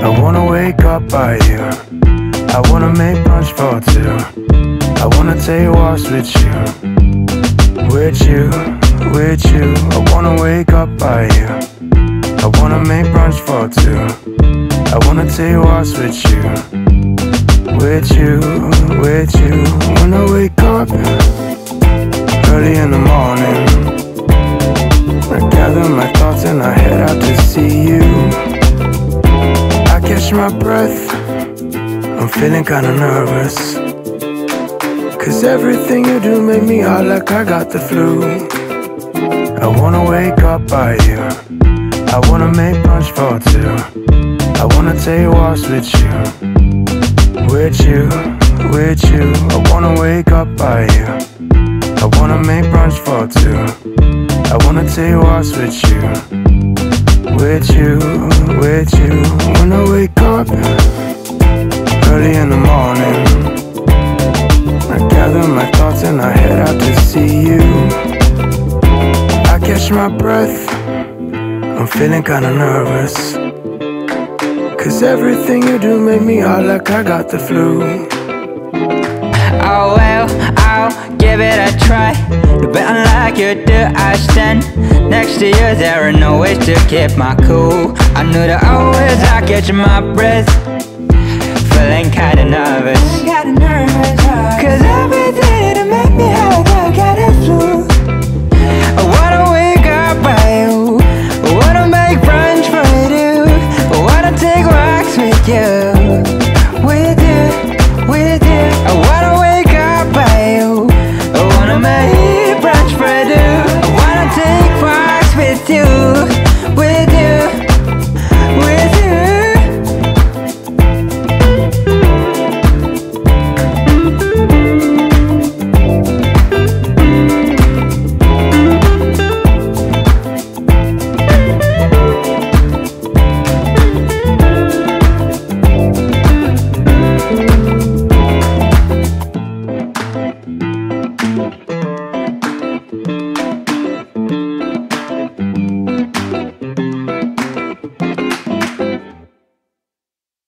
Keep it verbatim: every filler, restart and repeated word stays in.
I wanna wake up by you. I wanna make punch for two. I wanna take walks with you. With you, with you. I wanna wake up by you. I wanna make brunch for two. I wanna take walks with you. With you, with you. When I wake up early in the morning, I gather my thoughts and I head out to see you. I catch my breath, I'm feeling kinda nervous, cause everything you do make me hot like I got the flu. I wanna wake up by you. I wanna make punch for two. I wanna take walks with you. With you, with you. I wanna wake up by you. I wanna make brunch for two. I wanna take walks with you. With you, with you. When I wake up early in the morning, I gather my thoughts and I head out to see you. I catch my breath, I'm feeling kinda nervous, cause everything you do make me hot like I got the flu. Oh well, I'll give it a try. You better like you do, I stand next to you. There are no ways to keep my cool. I knew that always I catch my breath, feeling kinda nervous, cause everything to make me hot